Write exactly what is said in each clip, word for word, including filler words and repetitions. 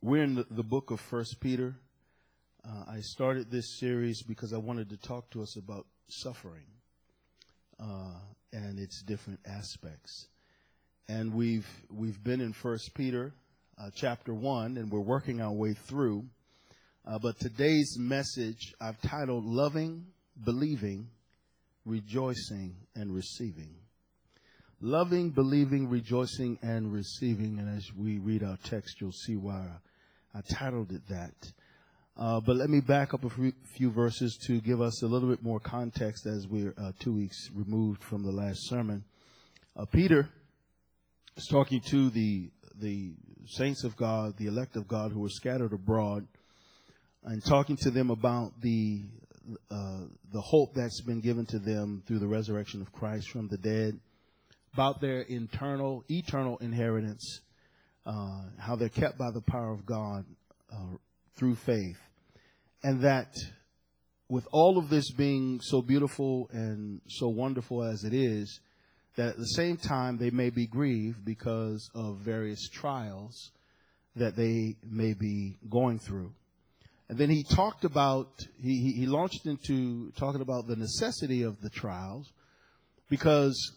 We're in the, the book of First Peter. Uh, I started this series because I wanted to talk to us about suffering uh, and its different aspects. And we've we've been in First Peter uh, chapter one, and we're working our way through. Uh, but today's message I've titled "Loving, Believing, Rejoicing, and Receiving." Loving, believing, rejoicing, and receiving. And as we read our text, you'll see why I titled it that. Uh, but let me back up a few, few verses to give us a little bit more context as we're uh, two weeks removed from the last sermon. Uh, Peter is talking to the the saints of God, the elect of God who were scattered abroad, and talking to them about the uh, the hope that's been given to them through the resurrection of Christ from the dead, about their internal, eternal inheritance, uh, how they're kept by the power of God uh, through faith. And that with all of this being so beautiful and so wonderful as it is, that at the same time they may be grieved because of various trials that they may be going through. And then he talked about, he, he, he launched into talking about the necessity of the trials, because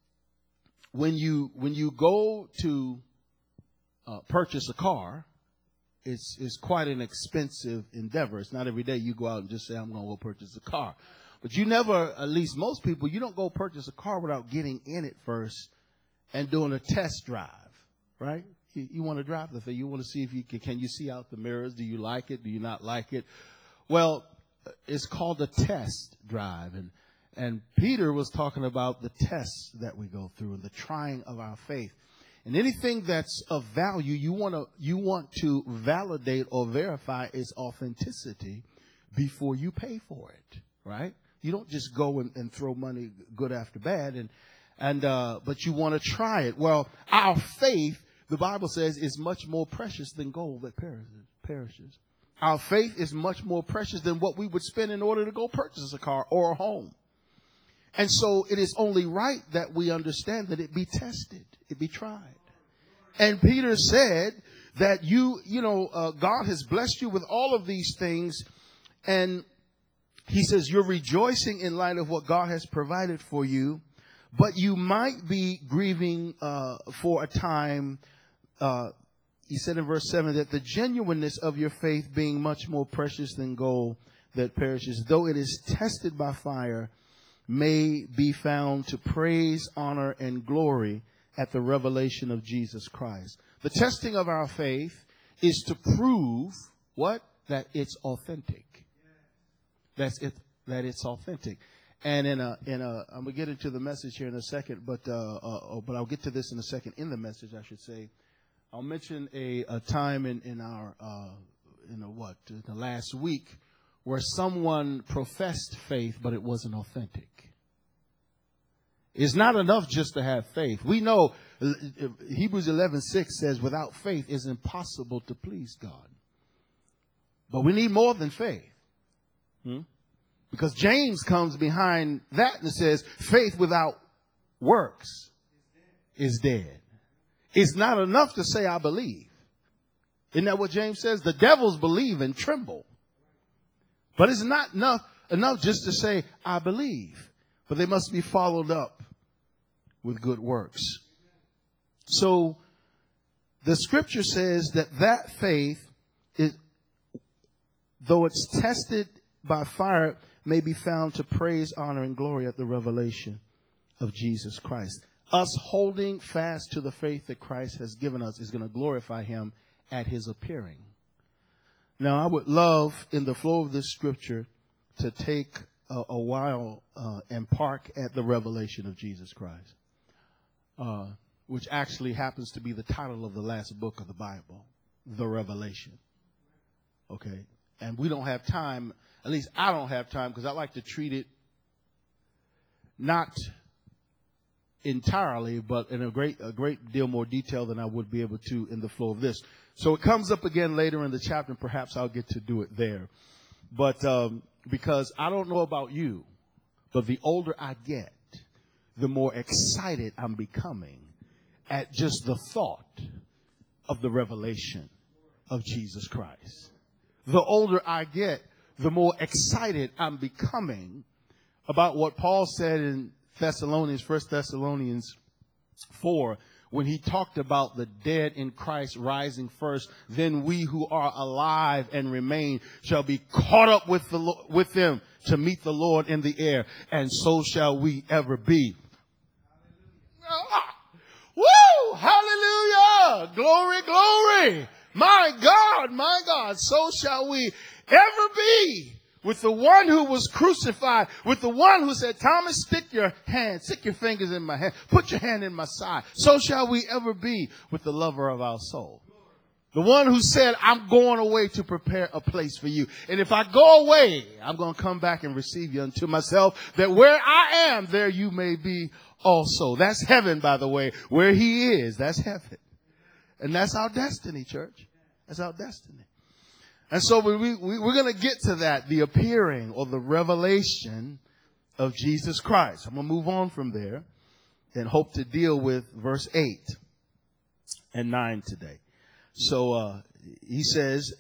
when you when you go to uh, purchase a car, it's it's quite an expensive endeavor. It's not every day you go out and just say, I'm going to go purchase a car. But you never, at least most people, you don't go purchase a car without getting in it first and doing a test drive, right? You, you want to drive the thing. You want to see if you can, can you see out the mirrors? Do you like it? Do you not like it? Well, it's called a test drive. And And Peter was talking about the tests that we go through and the trying of our faith. And anything that's of value, you want to you want to validate or verify its authenticity before you pay for it, right? You don't just go and, and throw money good after bad, and and uh, but you want to try it. Well, our faith, the Bible says, is much more precious than gold that perishes. perishes. Our faith is much more precious than what we would spend in order to go purchase a car or a home. And so it is only right that we understand that it be tested, it be tried. And Peter said that you, you know, uh, God has blessed you with all of these things. And he says you're rejoicing in light of what God has provided for you. But you might be grieving uh, for a time. Uh, he said in verse seven that the genuineness of your faith being much more precious than gold that perishes, though it is tested by fire, may be found to praise, honor, and glory at the revelation of Jesus Christ. The testing of our faith is to prove what? That it's authentic. That's it. That it's authentic. And in a in a, I'm gonna get into the message here in a second, but uh, uh but I'll get to this in a second. In the message, I should say, I'll mention a, a time in in our uh in a what in the last week where someone professed faith, but it wasn't authentic. It's not enough just to have faith. We know Hebrews eleven six says without faith it's impossible to please God. But we need more than faith. Hmm? Because James comes behind that and says faith without works is dead. It's not enough to say I believe. Isn't that what James says? The devils believe and tremble. But it's not enough, enough just to say I believe. But they must be followed up with good works. So the scripture says that that faith, is, though it's tested by fire, may be found to praise, honor, and glory at the revelation of Jesus Christ. Us holding fast to the faith that Christ has given us is going to glorify him at his appearing. Now, I would love, in the flow of this scripture, to take a, a while uh, and park at the revelation of Jesus Christ, uh, which actually happens to be the title of the last book of the Bible, The Revelation. Okay? And we don't have time, at least I don't have time, because I like to treat it not entirely, but in a great a great deal more detail than I would be able to in the flow of this. So it comes up again later in the chapter, and perhaps I'll get to do it there. But um, because I don't know about you, but the older I get, the more excited I'm becoming at just the thought of the revelation of Jesus Christ. The older I get, the more excited I'm becoming about what Paul said in Thessalonians, First Thessalonians four, when he talked about the dead in Christ rising first, then we who are alive and remain shall be caught up with the with them to meet the Lord in the air, and so shall we ever be. Ah, woo! Hallelujah! Glory, glory! My God, my God, so shall we ever be with the one who was crucified, with the one who said, Thomas, stick your hand, stick your fingers in my hand, put your hand in my side. So shall we ever be with the lover of our soul. The one who said, I'm going away to prepare a place for you. And if I go away, I'm going to come back and receive you unto myself, that where I am, there you may be also. That's heaven, by the way. Where he is, that's heaven. And that's our destiny, church. That's our destiny. And so we, we, we're going to get to that, the appearing or the revelation of Jesus Christ. I'm going to move on from there and hope to deal with verse eight and nine today. So uh, he says,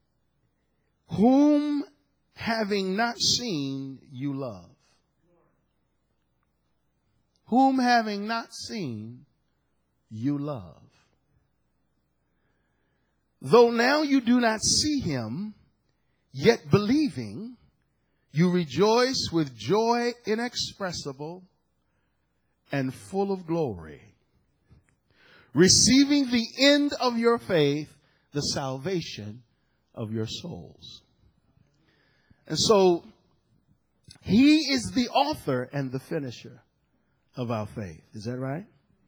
whom having not seen you love. Whom having not seen you love. Though now you do not see him, yet believing, you rejoice with joy inexpressible and full of glory, receiving the end of your faith, the salvation of your souls. And so he is the author and the finisher of our faith. Is that right?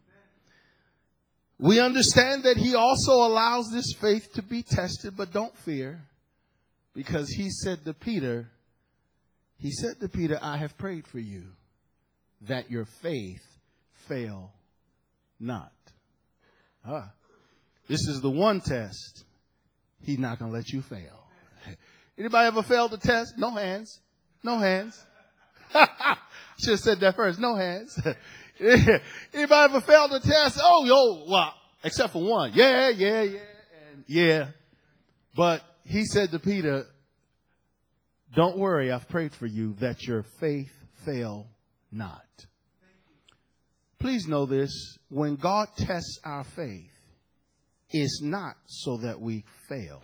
We understand that he also allows this faith to be tested, but don't fear, because he said to Peter, he said to Peter, I have prayed for you that your faith fail not. Ah, this is the one test he's not going to let you fail. Anybody ever failed the test? No hands. No hands. Should have said that first. No hands. Anybody ever failed the test? Oh, yo, well, except for one. Yeah, yeah, yeah, and yeah. But he said to Peter, don't worry, I've prayed for you that your faith fail not. Please know this, when God tests our faith, it's not so that we fail.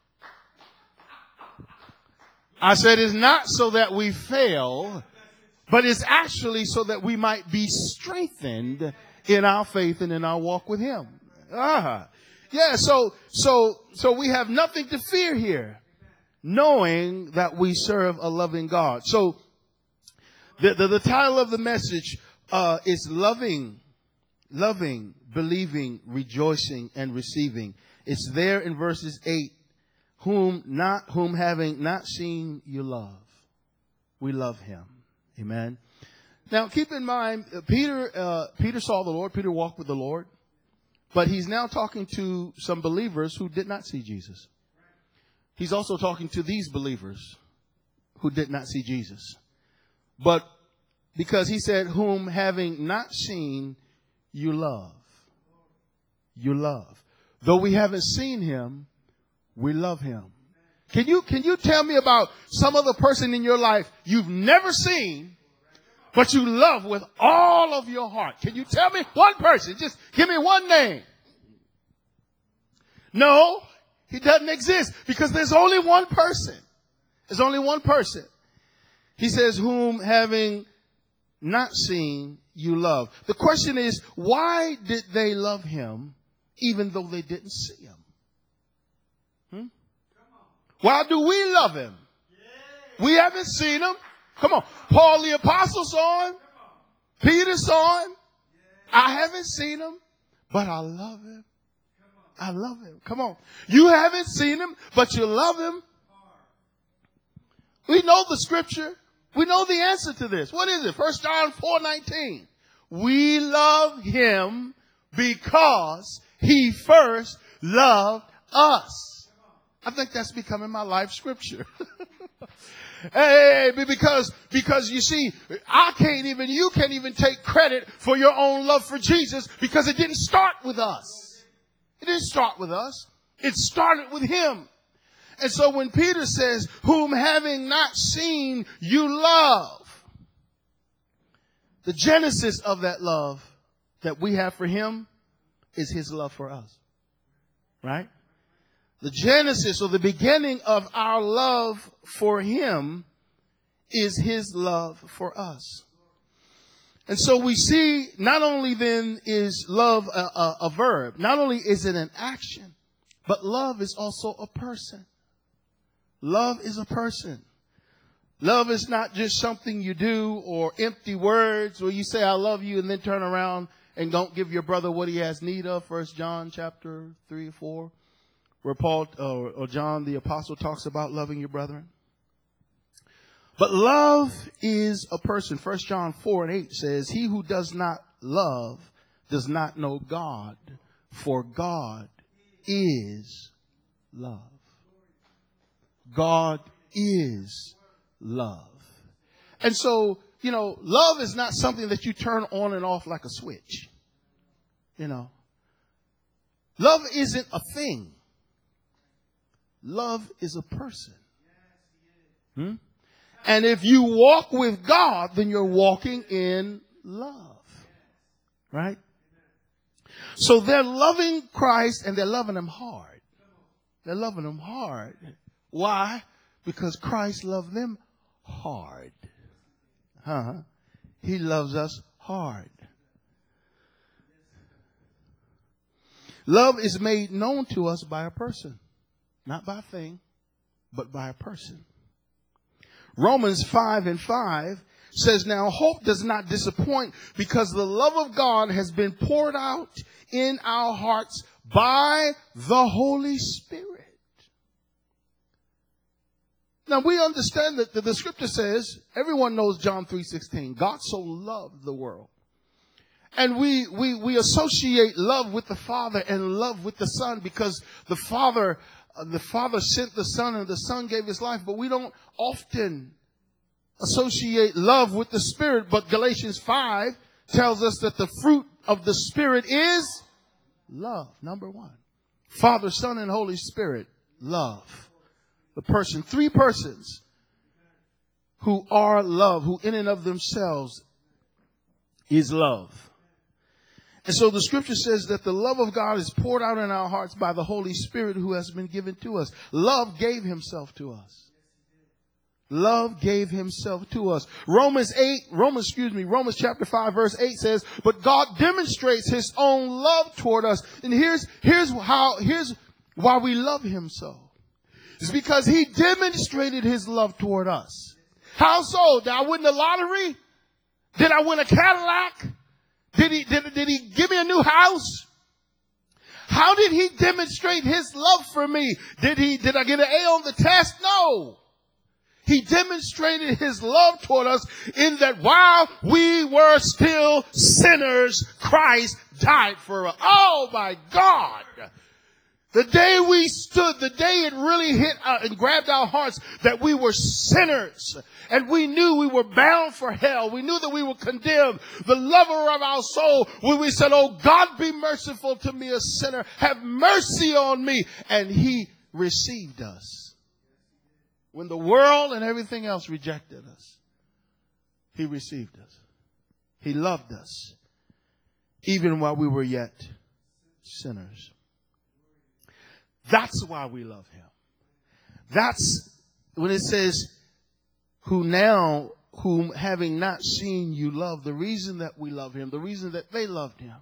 I said it's not so that we fail, but it's actually so that we might be strengthened in our faith and in our walk with him. Ah, yeah. So, so, so we have nothing to fear here, knowing that we serve a loving God. So the, the, the title of the message, uh, is loving, loving, believing, rejoicing, and receiving. It's there in verses eight. Whom not, whom having not seen you love. We love him. Amen. Now keep in mind, uh, Peter, uh, Peter saw the Lord. Peter walked with the Lord. But he's now talking to some believers who did not see Jesus. He's also talking to these believers who did not see Jesus. But because he said, whom having not seen you love. You love. Though we haven't seen him, we love him. Can you, can you tell me about some other person in your life you've never seen, but you love with all of your heart? Can you tell me one person? Just give me one name. No, he doesn't exist, because there's only one person. There's only one person. He says, whom having not seen you love. The question is, why did they love him even though they didn't see him? Hmm? Why do we love him? Yeah. We haven't seen him. Come on. Paul the apostle saw him. Peter saw him. Yeah. I haven't seen him, but I love him. I love him. Come on. You haven't seen him, but you love him. We know the scripture. We know the answer to this. What is it? First John four nineteen. We love him because he first loved us. I think that's becoming my life scripture. Hey, because, because you see, I can't even, you can't even take credit for your own love for Jesus, because it didn't start with us. It didn't start with us. It started with him. And so when Peter says, whom having not seen you love, the genesis of that love that we have for him is his love for us. Right? The genesis or the beginning of our love for him is his love for us. And so we see not only then is love a, a, a verb, not only is it an action, but love is also a person. Love is a person. Love is not just something you do or empty words where you say, I love you, and then turn around and don't give your brother what he has need of. First John chapter three, four, where Paul or, or John the apostle talks about loving your brethren. But love is a person. First John four and eight says, he who does not love does not know God, for God is love. God is love. And so, you know, love is not something that you turn on and off like a switch. You know, love isn't a thing. Love is a person. Hmm? And if you walk with God, then you're walking in love. Right? So they're loving Christ and they're loving him hard. They're loving him hard. Why? Because Christ loved them hard. Huh? He loves us hard. Love is made known to us by a person. Not by a thing, but by a person. Romans five and five says, now hope does not disappoint because the love of God has been poured out in our hearts by the Holy Spirit. Now we understand that the, the scripture says, everyone knows John three sixteen, God so loved the world. And we, we, we associate love with the Father and love with the Son because the Father, uh, the Father sent the Son and the Son gave his life, but we don't often associate love with the Spirit. But Galatians five tells us that the fruit of the Spirit is love. Number one. Father, Son, and Holy Spirit. Love. The person. Three persons who are love, who in and of themselves is love. And so the scripture says that the love of God is poured out in our hearts by the Holy Spirit who has been given to us. Love gave himself to us. Love gave himself to us. Romans eight, Romans, excuse me, Romans chapter five verse eight says, but God demonstrates his own love toward us. And here's, here's how, here's why we love him so. It's because he demonstrated his love toward us. How so? Did I win the lottery? Did I win a Cadillac? Did he, did, did he give me a new house? How did he demonstrate his love for me? Did he, did I get an A on the test? No. He demonstrated his love toward us in that while we were still sinners, Christ died for us. Oh my God. The day we stood, the day it really hit uh, and grabbed our hearts that we were sinners and we knew we were bound for hell. We knew that we were condemned. The lover of our soul, when we said, oh God, be merciful to me, a sinner. Have mercy on me. And he received us. When the world and everything else rejected us, he received us. He loved us even while we were yet sinners. That's why we love him. That's when it says, who now, whom having not seen you love, the reason that we love him, the reason that they loved him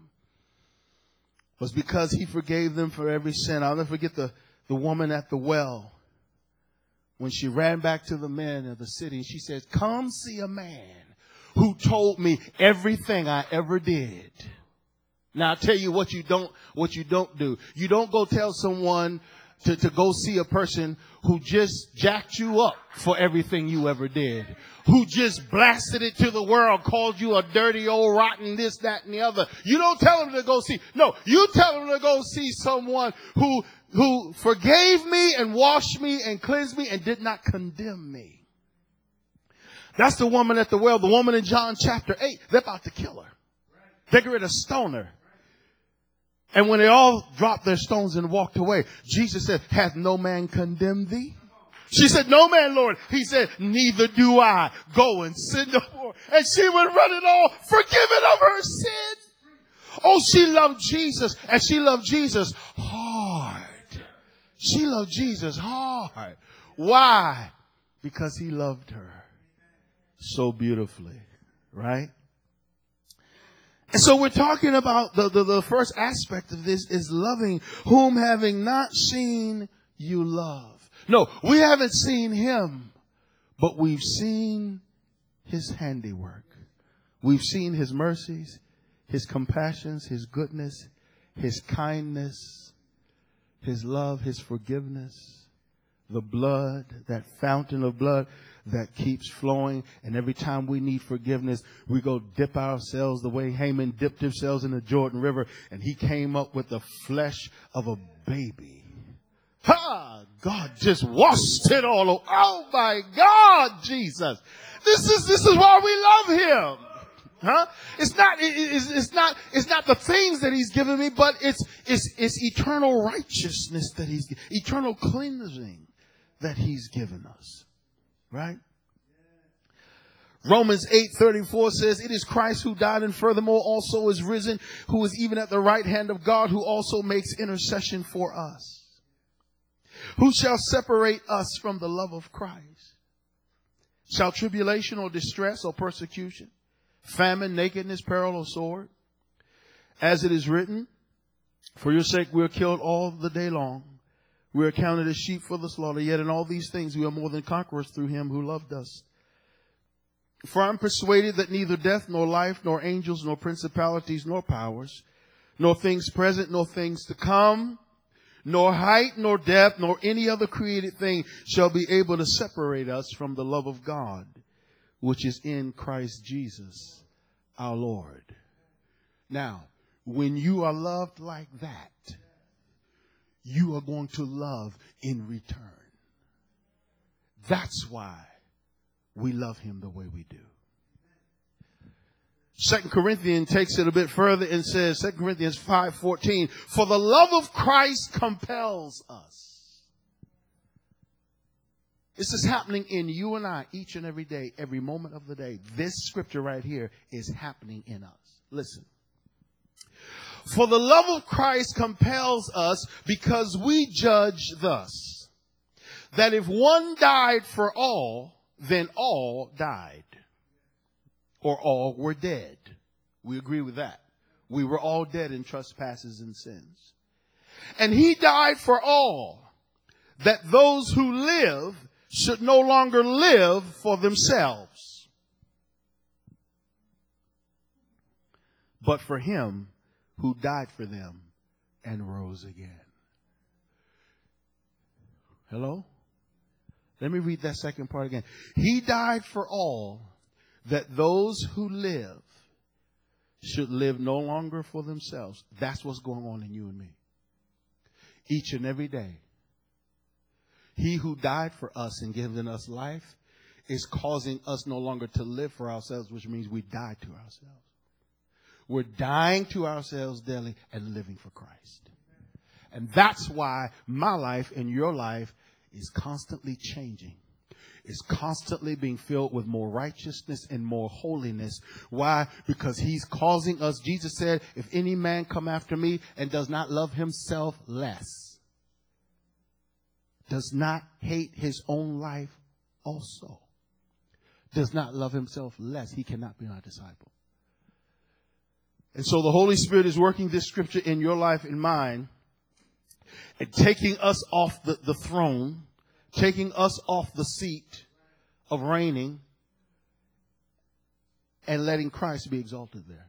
was because he forgave them for every sin. I'll never forget the, the woman at the well when she ran back to the men of the city and she said, come see a man who told me everything I ever did. Now I'll tell you what you don't, what you don't do. You don't go tell someone to, to go see a person who just jacked you up for everything you ever did. Who just blasted it to the world, called you a dirty old rotten this, that, and the other. You don't tell them to go see. No, you tell them to go see someone who, who forgave me and washed me and cleansed me and did not condemn me. That's the woman at the well, the woman in John chapter eight. They're about to kill her. They're going to stone her. And when they all dropped their stones and walked away, Jesus said, hath no man condemned thee? She said, no man, Lord. He said, neither do I. Go and sin no more. And she went running all forgiven of her sin. Oh, she loved Jesus, and she loved Jesus hard. She loved Jesus hard. Why? Because he loved her so beautifully, right? And so we're talking about the, the, the first aspect of this is loving whom having not seen you love. No, we haven't seen him, but we've seen his handiwork. We've seen his mercies, his compassions, his goodness, his kindness, his love, his forgiveness, the blood, that fountain of blood that keeps flowing. And every time we need forgiveness, we go dip ourselves the way Haman dipped himself in the Jordan River, and he came up with the flesh of a baby. Ha! God just washed it all over. Oh my God, Jesus. This is, this is why we love him. Huh? It's not, it, it's, it's not, it's not the things that he's given me, but it's, it's, it's eternal righteousness that he's, eternal cleansing that he's given us. Right? Romans eight thirty-four says, it is Christ who died and furthermore also is risen, who is even at the right hand of God, who also makes intercession for us. Who shall separate us from the love of Christ? Shall tribulation or distress or persecution, famine, nakedness, peril, or sword? As it is written, for your sake we are killed all the day long. We are counted as sheep for the slaughter. Yet in all these things we are more than conquerors through him who loved us. For I am persuaded that neither death, nor life, nor angels, nor principalities, nor powers, nor things present, nor things to come, nor height, nor depth, nor any other created thing shall be able to separate us from the love of God, which is in Christ Jesus, our Lord. Now, when you are loved like that, you are going to love in return. That's why we love him the way we do. Second Corinthians takes it a bit further and says, Second Corinthians five fourteen, for the love of Christ compels us. This is happening in you and I each and every day, every moment of the day. This scripture right here is happening in us. Listen. For the love of Christ compels us because we judge thus, that if one died for all, then all died. Or all were dead. We agree with that. We were all dead in trespasses and sins. And he died for all, that those who live should no longer live for themselves, but for him who died for them and rose again. Hello? Let me read that second part again. He died for all, that those who live should live no longer for themselves. That's what's going on in you and me. Each and every day. He who died for us and given us life is causing us no longer to live for ourselves, which means we die to ourselves. We're dying to ourselves daily and living for Christ. And that's why my life and your life is constantly changing. Is constantly being filled with more righteousness and more holiness. Why? Because he's causing us. Jesus said, if any man come after me and does not love himself less, does not hate his own life also, does not love himself less, he cannot be my disciple. And so the Holy Spirit is working this scripture in your life and mine and taking us off the, the throne, taking us off the seat of reigning and letting Christ be exalted there.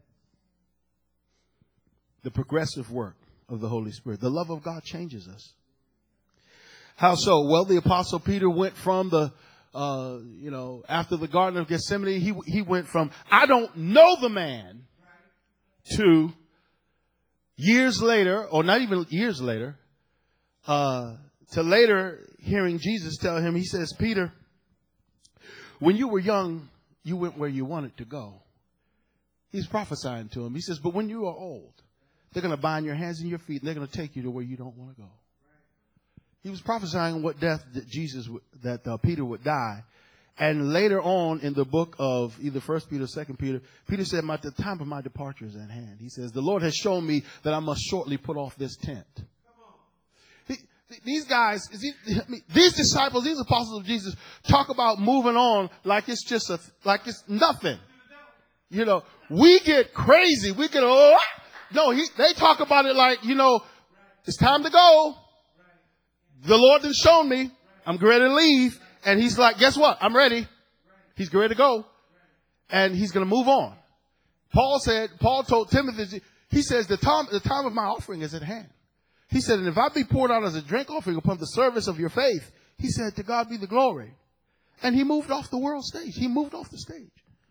The progressive work of the Holy Spirit. The love of God changes us. How so? Well, the Apostle Peter went from the, uh, you know, after the Garden of Gethsemane, he, he went from, I don't know the man, to years later, or not even years later, uh, to later hearing Jesus tell him, he says, Peter, when you were young, you went where you wanted to go. He's prophesying to him. He says, but when you are old, They're going to bind your hands and your feet, and they're going to take you to where you don't want to go. He was prophesying what death that Jesus, that uh, Peter would die. And later on in the book of either First Peter or Second Peter, Peter said, "My the time of my departure is at hand." He says, "The Lord has shown me that I must shortly put off this tent." He, these guys, these disciples, these apostles of Jesus, talk about moving on like it's just a, like it's nothing. You know, we get crazy. We get oh no. He, they talk about it like, you know, it's time to go. The Lord has shown me. I'm ready to leave. And he's like, guess what? I'm ready. He's ready to go. And he's going to move on. Paul said, Paul told Timothy, he says, the time, the time of my offering is at hand. He said, and if I be poured out as a drink offering upon the service of your faith, he said, to God be the glory. And he moved off the world stage. He moved off the stage.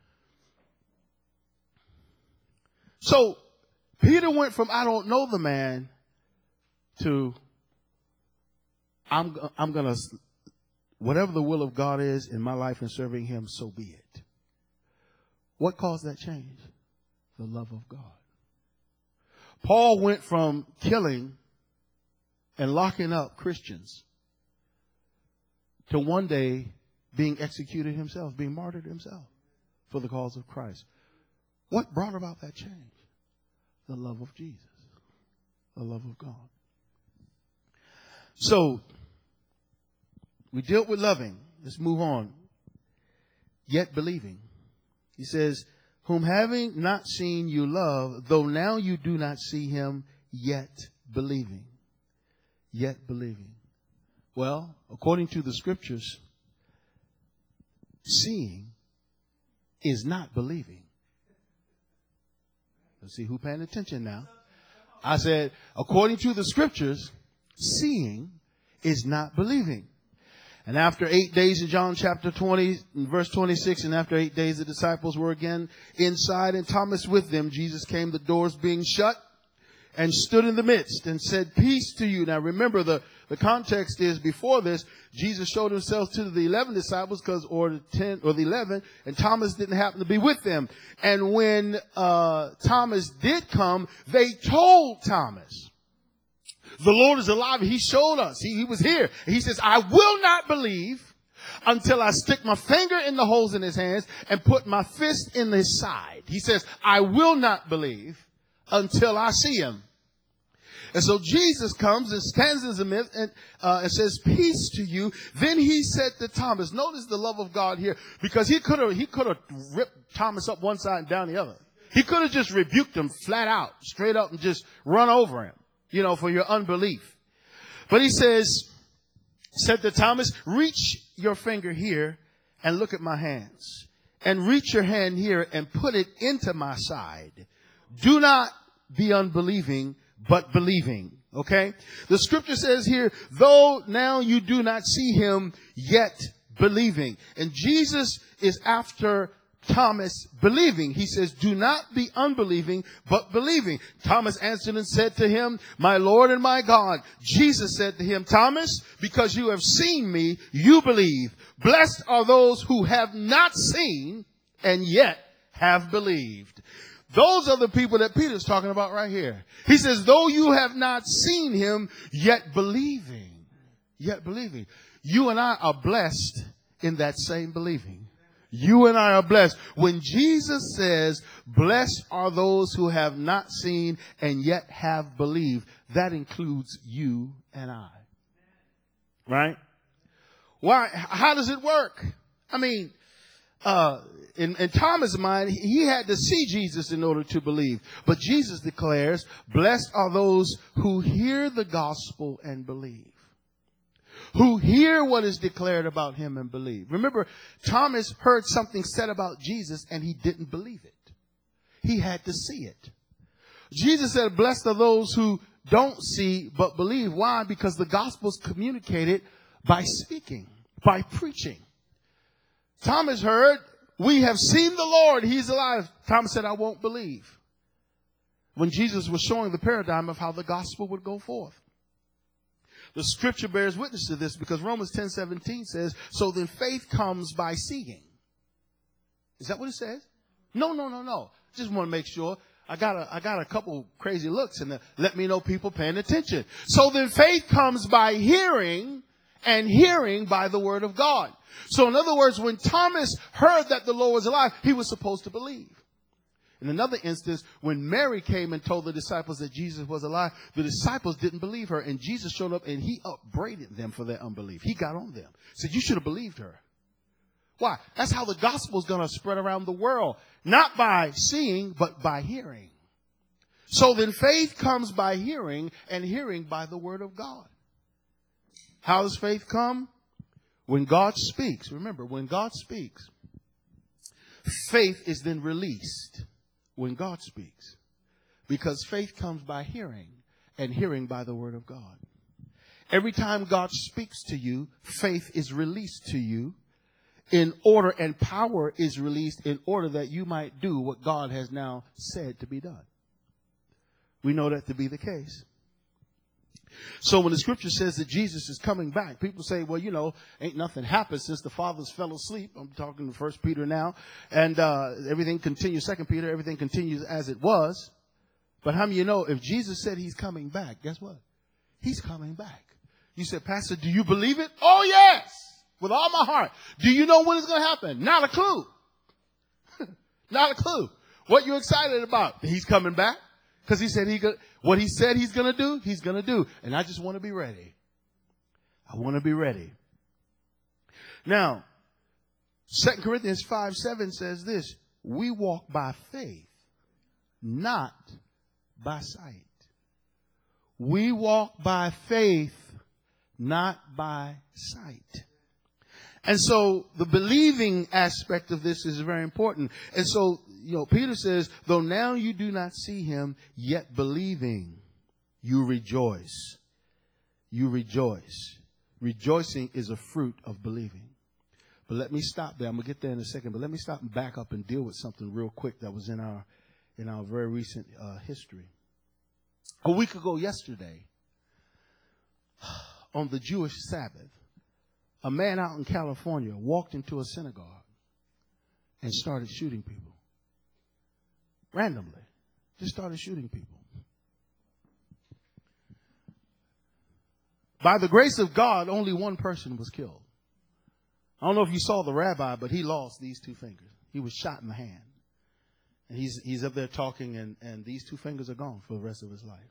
So Peter went from, I don't know the man, to I'm, I'm going to, whatever the will of God is in my life and serving him, so be it. What caused that change? The love of God. Paul went from killing and locking up Christians to one day being executed himself, being martyred himself for the cause of Christ. What brought about that change? The love of Jesus. The love of God. So, we dealt with loving. Let's move on. Yet believing. He says, whom having not seen you love, though now you do not see him, yet believing. Yet believing. Well, according to the scriptures, seeing is not believing. Let's see who's paying attention now. I said, according to the scriptures, seeing is not believing. And after eight days in John chapter twenty, verse twenty-six, and after eight days the disciples were again inside and Thomas with them. Jesus came, the doors being shut, and stood in the midst and said, peace to you. Now remember, the, the context is before this, Jesus showed himself to the eleven disciples, because or the ten or the eleven, and Thomas didn't happen to be with them. And when uh Thomas did come, they told Thomas, the Lord is alive. He showed us. He, he was here. He says, I will not believe until I stick my finger in the holes in his hands and put my fist in his side. He says, I will not believe until I see him. And so Jesus comes and stands in the midst and, uh, and says, peace to you. Then he said to Thomas, notice the love of God here, because he could have, he could have ripped Thomas up one side and down the other. He could have just rebuked him flat out, straight up, and just run over him, you know, for your unbelief. But he says, said to Thomas, reach your finger here and look at my hands, and reach your hand here and put it into my side. Do not be unbelieving, but believing. Okay. The scripture says here, though now you do not see him, yet believing. And Jesus is after Thomas believing. He says, do not be unbelieving, but believing. Thomas answered and said to him, my Lord and my God. Jesus said to him, Thomas, because you have seen me, you believe. Blessed are those who have not seen and yet have believed. Those are the people that Peter's talking about right here. He says, though you have not seen him, yet believing. Yet believing. You and I are blessed in that same believing. You and I are blessed. When Jesus says, blessed are those who have not seen and yet have believed, that includes you and I. Right? Why? How does it work? I mean, uh, in, in Thomas' mind, he had to see Jesus in order to believe. But Jesus declares, blessed are those who hear the gospel and believe. Who hear what is declared about him and believe. Remember, Thomas heard something said about Jesus and he didn't believe it. He had to see it. Jesus said, blessed are those who don't see but believe. Why? Because the gospel is communicated by speaking, by preaching. Thomas heard, we have seen the Lord, he's alive. Thomas said, I won't believe. When Jesus was showing the paradigm of how the gospel would go forth. The scripture bears witness to this, because Romans ten seventeen says, so then faith comes by seeing. Is that what it says? No, no, no, no. Just want to make sure. I got a, I got a couple crazy looks, and let me know people paying attention. So then faith comes by hearing, and hearing by the word of God. So in other words, when Thomas heard that the Lord was alive, he was supposed to believe. In another instance, when Mary came and told the disciples that Jesus was alive, the disciples didn't believe her, and Jesus showed up and he upbraided them for their unbelief. He got on them. Said, you should have believed her. Why? That's how the gospel is going to spread around the world. Not by seeing, but by hearing. So then faith comes by hearing, and hearing by the word of God. How does faith come? When God speaks. Remember, when God speaks, faith is then released when God speaks. Because faith comes by hearing, and hearing by the word of God. Every time God speaks to you, faith is released to you in order, and power is released in order that you might do what God has now said to be done. We know that to be the case. So when the scripture says that Jesus is coming back, people say, well, you know, ain't nothing happened since the fathers fell asleep. I'm talking to First Peter now. And uh, everything continues, Second Peter, everything continues as it was. But how many of you know if Jesus said he's coming back, guess what? He's coming back. You said, Pastor, do you believe it? Oh, yes. With all my heart. Do you know when it's going to happen? Not a clue. Not a clue. What you excited about? He's coming back. Because he said he could, what he said he's going to do, he's going to do. And I just want to be ready. I want to be ready. Now, Second Corinthians five seven says this. We walk by faith, not by sight. We walk by faith, not by sight. And so the believing aspect of this is very important. And so, you know, Peter says, though now you do not see him, yet believing, you rejoice. You rejoice. Rejoicing is a fruit of believing. But let me stop there. I'm going to get there in a second. But let me stop and back up and deal with something real quick that was in our, in our very recent uh, history. A week ago yesterday, on the Jewish Sabbath, a man out in California walked into a synagogue and started shooting people. Randomly. Just started shooting people. By the grace of God, only one person was killed. I don't know if you saw the rabbi, but he lost these two fingers. He was shot in the hand. And he's, he's up there talking, and, and these two fingers are gone for the rest of his life.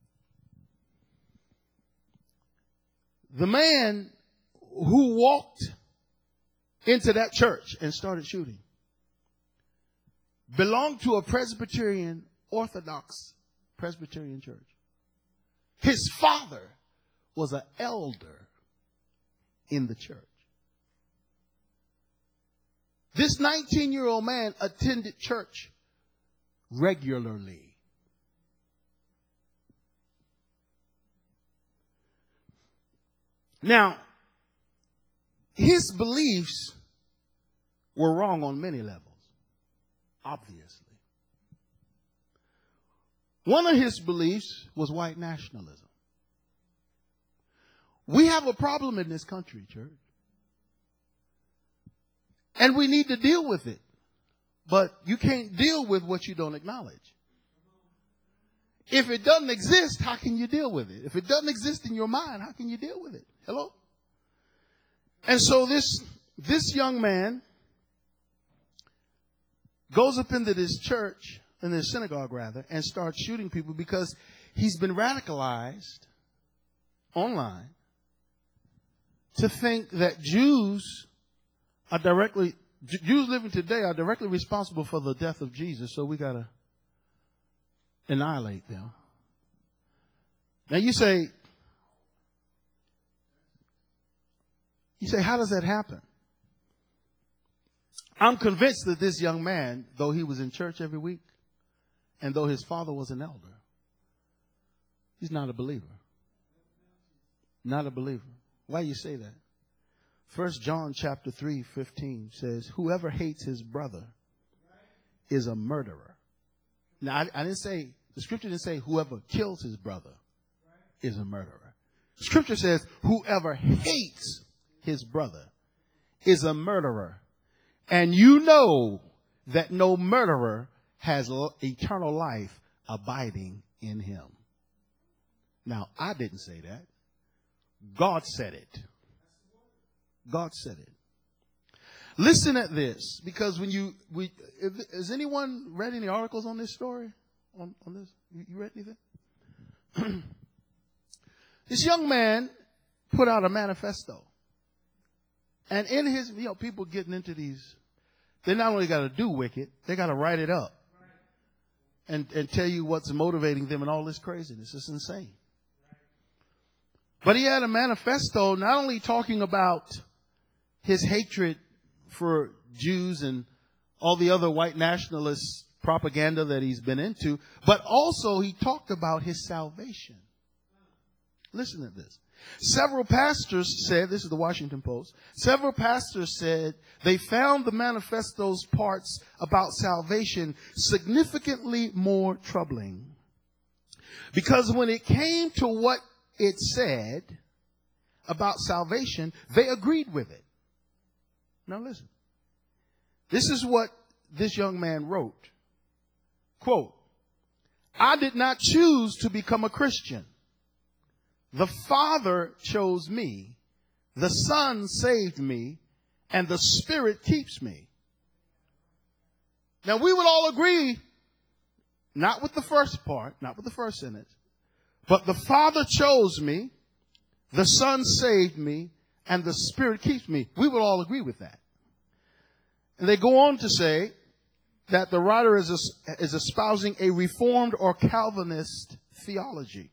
The man who walked into that church and started shooting belonged to a Presbyterian, Orthodox Presbyterian church. His father was an elder in the church. This nineteen-year-old man attended church regularly. Now, his beliefs were wrong on many levels, obviously. One of his beliefs was white nationalism. We have a problem in this country, church. And we need to deal with it. But you can't deal with what you don't acknowledge. If it doesn't exist, how can you deal with it? If it doesn't exist in your mind, how can you deal with it? Hello? And so this, this young man goes up into this church, in this synagogue rather, and starts shooting people because he's been radicalized online to think that Jews are directly, Jews living today are directly responsible for the death of Jesus, so we got to annihilate them. Now you say, you say, how does that happen? I'm convinced that this young man, though he was in church every week, and though his father was an elder, he's not a believer. Not a believer. Why do you say that? First John chapter three, fifteen says, whoever hates his brother is a murderer. Now, I, I didn't say, the scripture didn't say whoever kills his brother is a murderer. Scripture says whoever hates his brother is a murderer. And you know that no murderer has l- eternal life abiding in him. Now, I didn't say that. God said it. God said it. Listen at this, because when you, we, if, has anyone read any articles on this story? On, on this? You, you read anything? This young man put out a manifesto. And in his, you know, people getting into these, they not only got to do wicked, they got to write it up and, and tell you what's motivating them and all this craziness. It's insane. But he had a manifesto not only talking about his hatred for Jews and all the other white nationalist propaganda that he's been into, but also he talked about his salvation. Listen to this. Several pastors said, this is the Washington Post, several pastors said they found the manifesto's parts about salvation significantly more troubling. Because when it came to what it said about salvation, they agreed with it. Now listen. This is what this young man wrote. Quote, I did not choose to become a Christian. The Father chose me, the Son saved me, and the Spirit keeps me. Now we would all agree, not with the first part, not with the first sentence, but the Father chose me, the Son saved me, and the Spirit keeps me. We would all agree with that. And they go on to say that the writer is, a, is espousing a Reformed or Calvinist theology.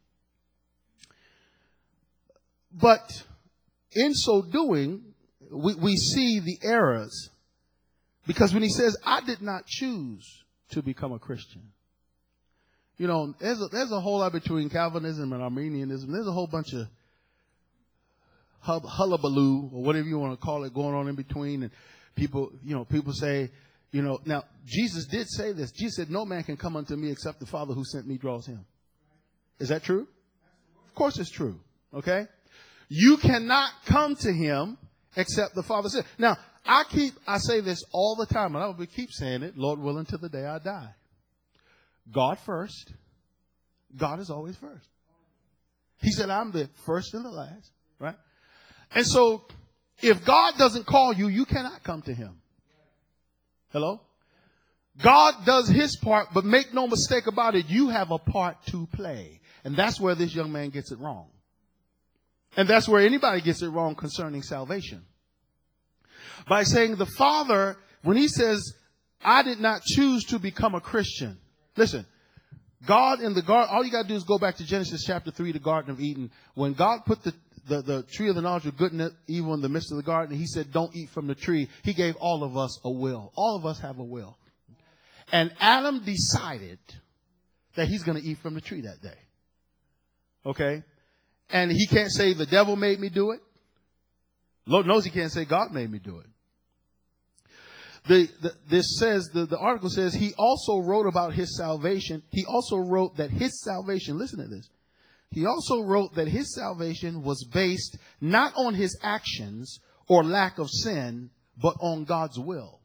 But in so doing, we, we see the errors. Because when he says, I did not choose to become a Christian. You know, there's a, there's a whole lot between Calvinism and Arminianism. There's a whole bunch of hub, hullabaloo, or whatever you want to call it, going on in between. And people, you know, people say, you know, now Jesus did say this. Jesus said, no man can come unto me except the Father who sent me draws him. Is that true? Of course it's true. Okay? You cannot come to him except the Father said. Now, I keep, I say this all the time, and I will keep saying it, Lord willing, till the day I die. God first. God is always first. He said, I'm the first and the last, right? And so, if God doesn't call you, you cannot come to him. Hello? God does his part, but make no mistake about it, you have a part to play. And that's where this young man gets it wrong. And that's where anybody gets it wrong concerning salvation. By saying the Father, when he says, I did not choose to become a Christian. Listen, God in the garden, all you got to do is go back to Genesis chapter three, the Garden of Eden. When God put the, the, the tree of the knowledge of good and evil in the midst of the garden, he said, don't eat from the tree. He gave all of us a will. All of us have a will. And Adam decided that he's going to eat from the tree that day. Okay? And he can't say the devil made me do it. Lord knows he can't say God made me do it. The, the, this says, the, the article says, he also wrote about his salvation. He also wrote that his salvation, listen to this. He also wrote that his salvation was based not on his actions or lack of sin, but on God's will.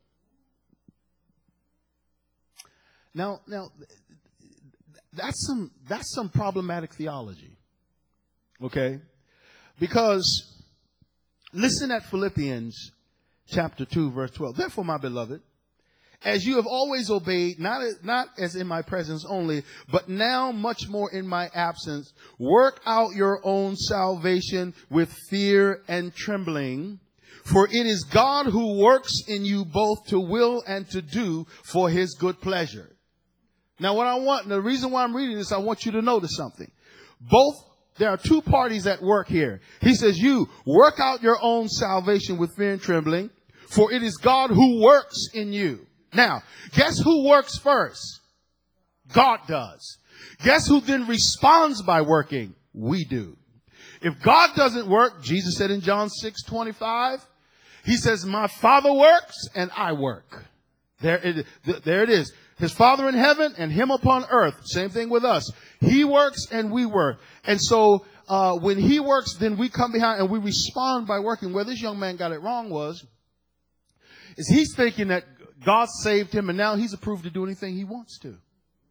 Now, now, that's some, that's some problematic theology. Okay? Because listen at Philippians chapter two, verse twelve. Therefore, my beloved, as you have always obeyed, not, not as in my presence only, but now much more in my absence, work out your own salvation with fear and trembling. For it is God who works in you both to will and to do for his good pleasure. Now, what I want, the reason why I'm reading this, I want you to notice something. Both There are two parties at work here. He says, you work out your own salvation with fear and trembling, for it is God who works in you. Now, guess who works first? God does. Guess who then responds by working? We do. If God doesn't work, Jesus said in John six twenty-five, he says, my Father works and I work. There it, there it is. His Father in heaven and him upon earth. Same thing with us. He works and we work. And so uh, when he works, then we come behind and we respond by working. Where this young man got it wrong was, is he's thinking that God saved him, and now he's approved to do anything he wants to.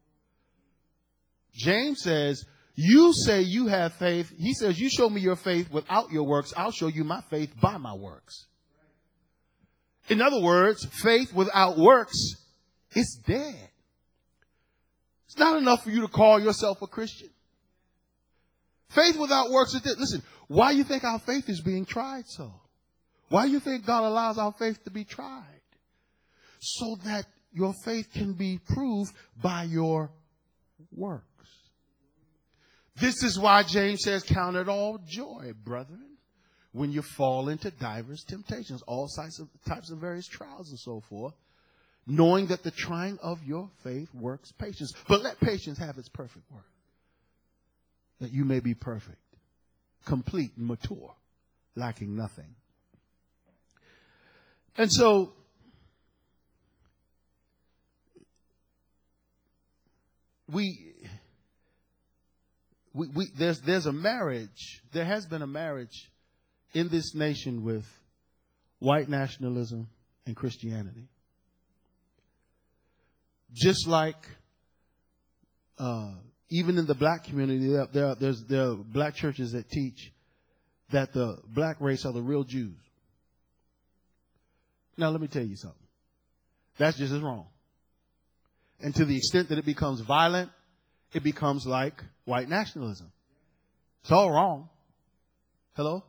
James says, you say you have faith. He says, you show me your faith without your works. I'll show you my faith by my works. In other words, faith without works is dead. It's not enough for you to call yourself a Christian. Faith without works is dead. Listen, why do you think our faith is being tried so? Why do you think God allows our faith to be tried? So that your faith can be proved by your works. This is why James says, count it all joy, brethren, when you fall into diverse temptations, all types of, types of various trials and so forth, knowing that the trying of your faith works patience. But let patience have its perfect work, that you may be perfect, complete, and mature, lacking nothing. And so, we, we, we, there's, there's a marriage, there has been a marriage in this nation with white nationalism and Christianity. Just like, uh, even in the black community, there, there, there's, there are black churches that teach that the black race are the real Jews. Now, let me tell you something. That's just as wrong. And to the extent that it becomes violent, it becomes like white nationalism. It's all wrong. Hello?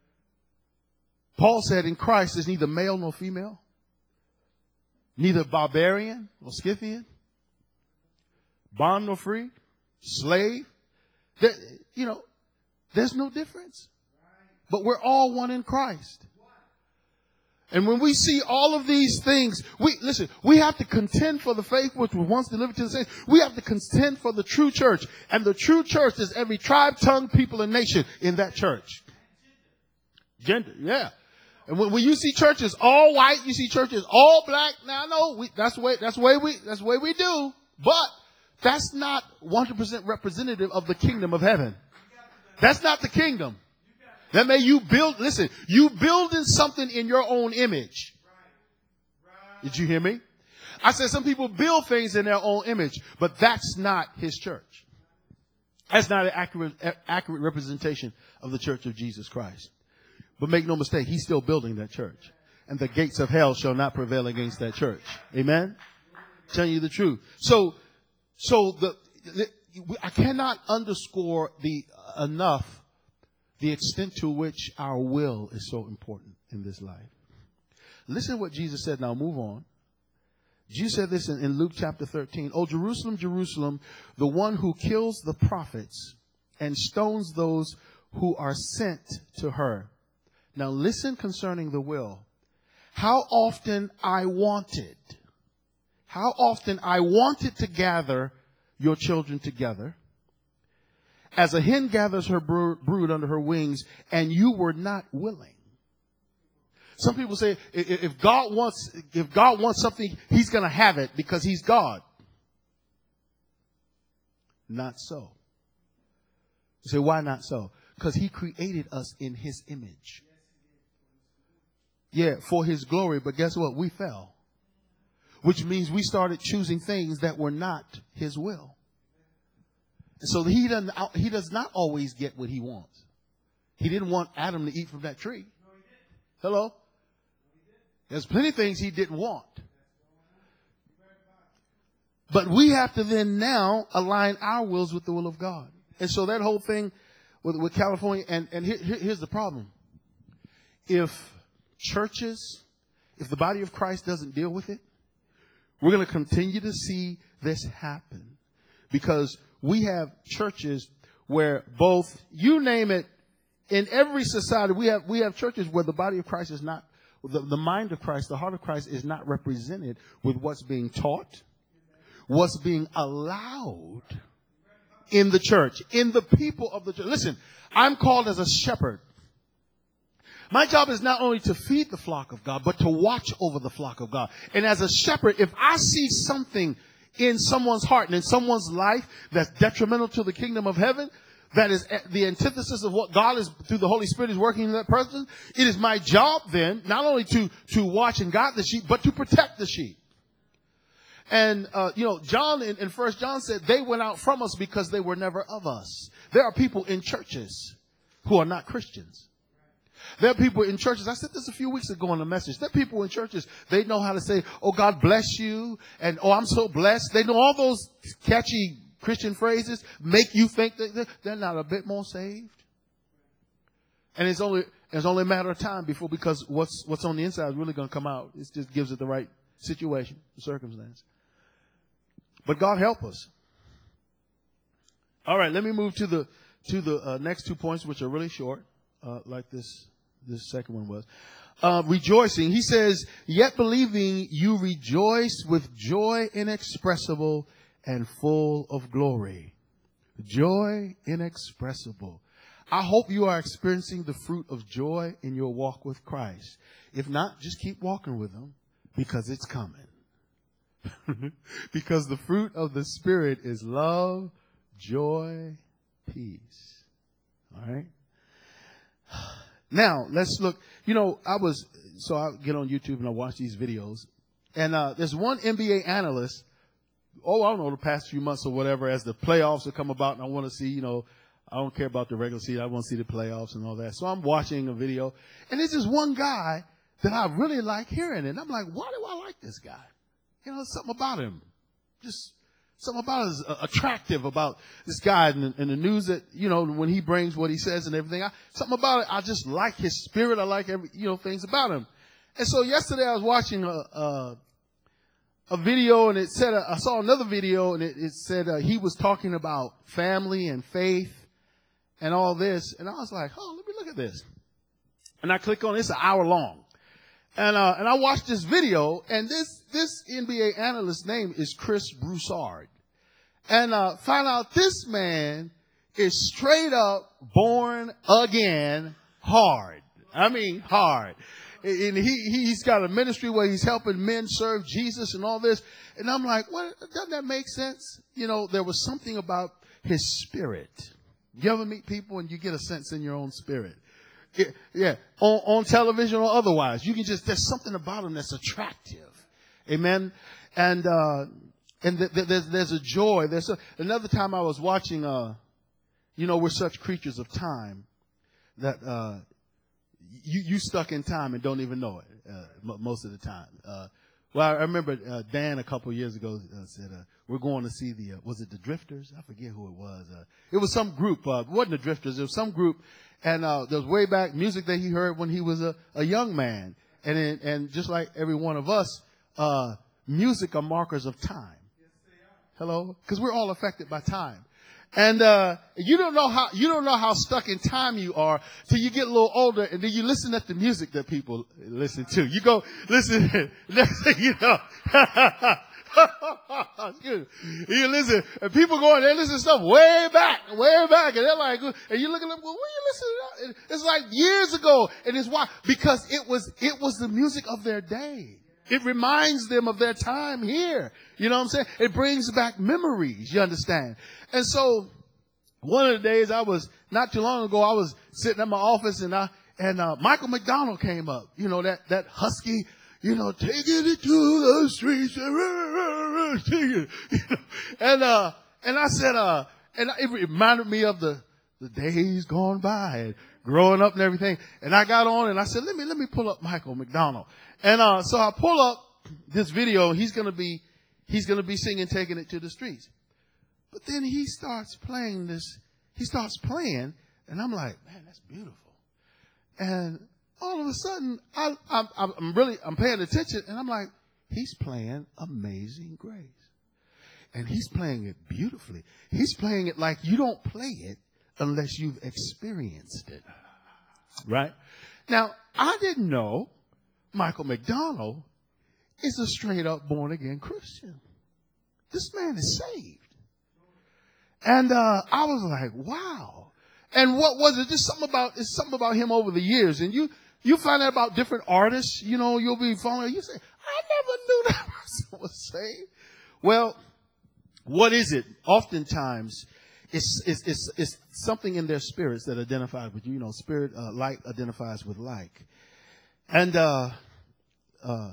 Paul said in Christ there's neither male nor female, neither barbarian nor Scythian, bond nor free, slave. There, you know, there's no difference. But we're all one in Christ. And when we see all of these things, we listen, we have to contend for the faith which was once delivered to the saints. We have to contend for the true church. And the true church is every tribe, tongue, people, and nation in that church. Gender, yeah. And when, when you see churches all white, you see churches all black. Now, no, we, that's the way, that's the way we, that's the way we do. But that's not one hundred percent representative of the kingdom of heaven. That's not the kingdom. That may you build, listen, you building something in your own image. Did you hear me? I said some people build things in their own image, but that's not his church. That's not an accurate, accurate representation of the church of Jesus Christ. But make no mistake, he's still building that church. And the gates of hell shall not prevail against that church. Amen? Telling you the truth. So, so the, the I cannot underscore the enough the extent to which our will is so important in this life. Listen to what Jesus said. Now move on. Jesus said this in, in Luke chapter thirteen. Oh, Jerusalem, Jerusalem, the one who kills the prophets and stones those who are sent to her. Now listen concerning the will. How often I wanted, how often I wanted to gather your children together, as a hen gathers her brood under her wings, and you were not willing. Some people say if God wants, if God wants something, he's going to have it because he's God. Not so. You say, why not so? Because he created us in his image. Yeah, for his glory. But guess what? We fell. Which means we started choosing things that were not his will. So he doesn't, he does not always get what he wants. He didn't want Adam to eat from that tree. No, he didn't. Hello? No, he didn't. There's plenty of things he didn't want. But we have to then now align our wills with the will of God. And so that whole thing with, with California, and, and here, here's the problem. If churches, if the body of Christ doesn't deal with it, we're going to continue to see this happen. Because we have churches where both, you name it, in every society, we have we have churches where the body of Christ is not, the, the mind of Christ, the heart of Christ is not represented with what's being taught, what's being allowed in the church, in the people of the church. Listen, I'm called as a shepherd. My job is not only to feed the flock of God, but to watch over the flock of God. And as a shepherd, if I see something in someone's heart and in someone's life that's detrimental to the kingdom of heaven, that is the antithesis of what God is, through the Holy Spirit, is working in that person, it is my job then, not only to, to watch and guide the sheep, but to protect the sheep. And, uh, you know, John in, in First John said they went out from us because they were never of us. There are people in churches who are not Christians. There are people in churches. I said this a few weeks ago in the message. There are people in churches. They know how to say, oh, God bless you. And, oh, I'm so blessed. They know all those catchy Christian phrases make you think that they're not a bit more saved. And it's only, it's only a matter of time before, because what's, what's on the inside is really going to come out. It just gives it the right situation, the circumstance. But God help us. All right, let me move to the to the uh, next two points, which are really short, uh, like this this second one was. Uh, rejoicing. He says, yet believing you rejoice with joy inexpressible and full of glory. Joy inexpressible. I hope you are experiencing the fruit of joy in your walk with Christ. If not, just keep walking with him, because it's coming. Because the fruit of the Spirit is love, joy, peace. All right. Now let's look. You know, I was, so I get on YouTube and I watch these videos, and uh, there's one N B A analyst. Oh, I don't know, the past few months or whatever, as the playoffs have come about, and I want to see, you know, I don't care about the regular season. I want to see the playoffs and all that. So I'm watching a video, and there's this one guy that I really like hearing, and I'm like, why do I like this guy? You know, something about him, just something about is uh, attractive about this guy and the, and the news that, you know, when he brings what he says and everything. I, something about it, I just like his spirit. I like every, you know, things about him. And so yesterday I was watching a, a, a video, and it said, uh, I saw another video, and it, it said uh, he was talking about family and faith and all this. And I was like, oh, let me look at this. And I click on it. It's an hour long. And, uh, and I watched this video, and this, this N B A analyst's name is Chris Broussard. And, uh, find out this man is straight up born again hard. I mean, hard. And he, he's got a ministry where he's helping men serve Jesus and all this. And I'm like, what, doesn't that make sense? You know, there was something about his spirit. You ever meet people and you get a sense in your own spirit? Yeah, yeah. On, on television or otherwise, you can just, there's something about him that's attractive. Amen. And, uh, and th- th- there's, there's a joy. There's a, another time I was watching, uh, you know, we're such creatures of time that, uh, you, you stuck in time and don't even know it, uh, m- most of the time. Uh, well, I remember, uh, Dan a couple of years ago uh, said, uh, we're going to see the, uh, was it the Drifters? I forget who it was. Uh, it was some group, uh, it wasn't the Drifters. It was some group. And, uh, there was way back music that he heard when he was a, a young man. And, it, and just like every one of us, uh, music are markers of time. Hello? Because we're all affected by time. And, uh, you don't know how, you don't know how stuck in time you are till you get a little older, and then you listen at the music that people listen to. You go, listen, next thing you know, excuse me. You listen, and people go and they listen to stuff way back, way back, and they're like, and you look at them, well, what are you listening to? It's like years ago, and it's why, because it was, it was the music of their day. It reminds them of their time here. You know what I'm saying? It brings back memories, you understand? And so one of the days I was, not too long ago, I was sitting at my office, and I, and, uh, Michael McDonald came up, you know, that, that husky, you know, taking it to the streets, you know, and, uh, and I said, uh, and it reminded me of the, the days gone by and growing up and everything. And I got on and I said, let me, let me pull up Michael McDonald. And, uh, so I pull up this video. He's going to be, he's going to be singing, taking it to the streets. But then he starts playing this, he starts playing, and I'm like, man, that's beautiful. And all of a sudden, I, I'm, I'm really, I'm paying attention, and I'm like, he's playing Amazing Grace. And he's playing it beautifully. He's playing it like you don't play it unless you've experienced it. Right? Now, I didn't know Michael McDonald is a straight up born again Christian. This man is saved. And, uh, I was like, wow. And what was it? Just something about, it's something about him over the years. And you, you find out about different artists, you know, you'll be following, you say, I never knew that person was saved. Well, what is it? Oftentimes, it's, it's, it's, it's something in their spirits that identifies with you. You know, spirit, uh, light identifies with like. And, uh, uh,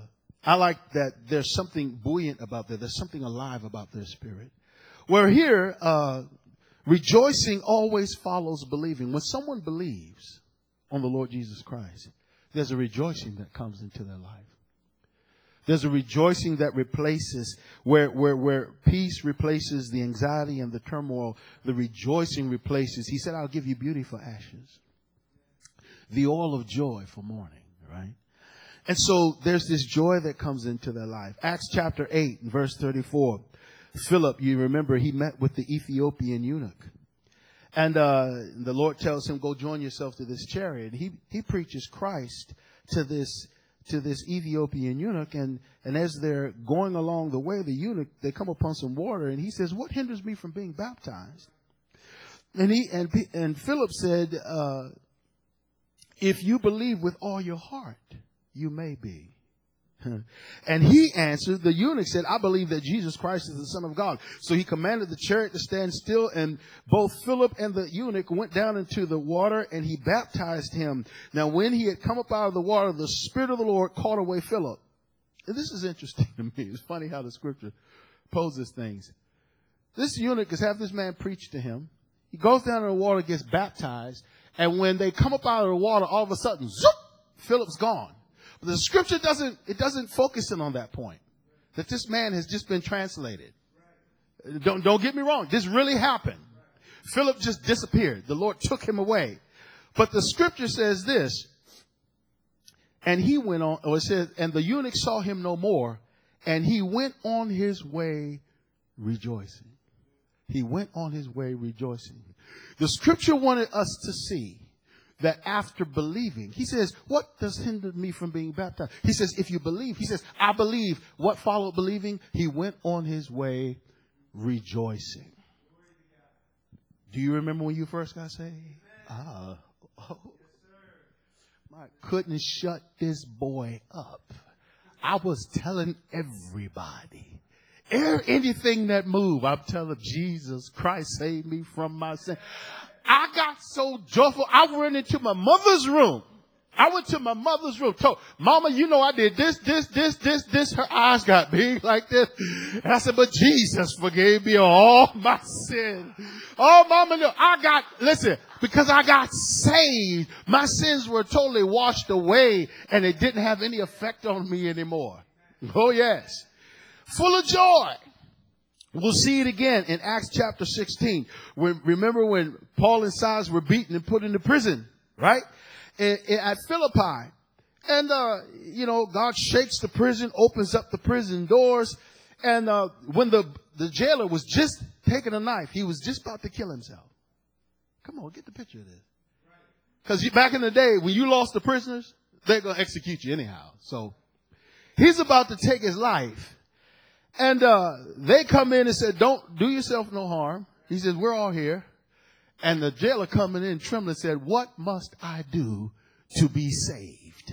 I like that there's something buoyant about that. There's something alive about their spirit. Where here, uh, rejoicing always follows believing. When someone believes on the Lord Jesus Christ, there's a rejoicing that comes into their life. There's a rejoicing that replaces, where, where, where peace replaces the anxiety and the turmoil, the rejoicing replaces. He said, I'll give you beauty for ashes, the oil of joy for mourning, right? And so there's this joy that comes into their life. Acts chapter eight, verse thirty-four. Philip, you remember, he met with the Ethiopian eunuch. And uh, the Lord tells him, go join yourself to this chariot. He, he preaches Christ to this to this Ethiopian eunuch, and, and as they're going along the way, the eunuch, they come upon some water, and he says, what hinders me from being baptized? And he and, and Philip said, uh, if you believe with all your heart, you may be. And he answered, the eunuch said, I believe that Jesus Christ is the Son of God. So he commanded the chariot to stand still, and both Philip and the eunuch went down into the water, and he baptized him. Now, when he had come up out of the water, the Spirit of the Lord caught away Philip. And this is interesting to me. It's funny how the scripture poses things. This eunuch has had this man preach to him. He goes down in the water, gets baptized, and when they come up out of the water, all of a sudden, zoop, Philip's gone. But the scripture doesn't, it doesn't focus in on that point, that this man has just been translated. Don't, don't get me wrong. This really happened. Philip just disappeared. The Lord took him away. But the scripture says this, and he went on, or it says, and the eunuch saw him no more, and he went on his way rejoicing. He went on his way rejoicing. The scripture wanted us to see that after believing, he says, what does hinder me from being baptized? He says, if you believe, he says, I believe. What followed believing? He went on his way rejoicing. Do you remember when you first got saved? Ah, oh. I couldn't shut this boy up. I was telling everybody, anything that moved, I'm telling Jesus Christ saved me from my sin. I got so joyful. I went into my mother's room. I went to my mother's room. Told, Mama, you know I did this, this, this, this, this. Her eyes got big like this. And I said, but Jesus forgave me all my sins. Oh, Mama, no, I got, listen, because I got saved, my sins were totally washed away, and it didn't have any effect on me anymore. Oh, yes. Full of joy. We'll see it again in Acts chapter sixteen. When, remember when Paul and Silas were beaten and put into prison, right? In, in, at Philippi. And, uh, you know, God shakes the prison, opens up the prison doors. And uh, when the, the jailer was just taking a knife, he was just about to kill himself. Come on, get the picture of this. Because back in the day, when you lost the prisoners, they're going to execute you anyhow. So he's about to take his life. And uh, they come in and said, don't do yourself no harm. He says, we're all here. And the jailer coming in trembling said, what must I do to be saved?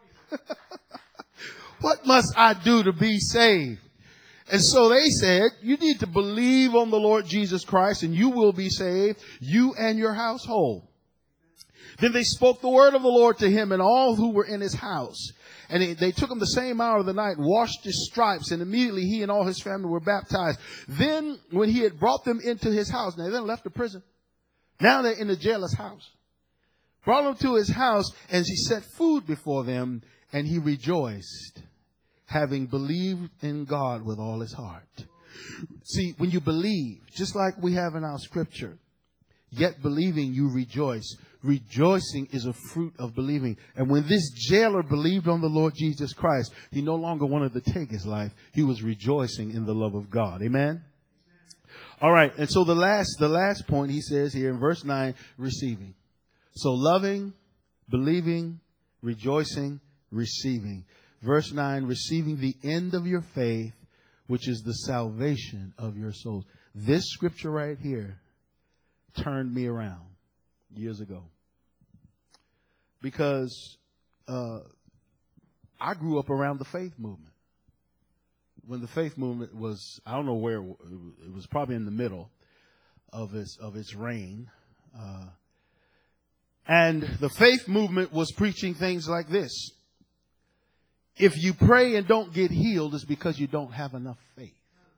What must I do to be saved? And so they said, you need to believe on the Lord Jesus Christ and you will be saved, you and your household. Then they spoke the word of the Lord to him and all who were in his house. And they, they took him the same hour of the night, washed his stripes, and immediately he and all his family were baptized. Then when he had brought them into his house, now they then left the prison. Now they're in the jailer's house. Brought them to his house, and he set food before them, and he rejoiced, having believed in God with all his heart. See, when you believe, just like we have in our scripture, yet believing you rejoice. Rejoicing is a fruit of believing. And when this jailer believed on the Lord Jesus Christ, he no longer wanted to take his life. He was rejoicing in the love of God. Amen? All right. And so the last, the last point he says here in verse nine, receiving. So loving, believing, rejoicing, receiving. Verse nine, receiving the end of your faith, which is the salvation of your souls. This scripture right here turned me around years ago. Because uh, I grew up around the faith movement. When the faith movement was, I don't know where, it was probably in the middle of its, of its reign. Uh, and the faith movement was preaching things like this. If you pray and don't get healed, it's because you don't have enough faith.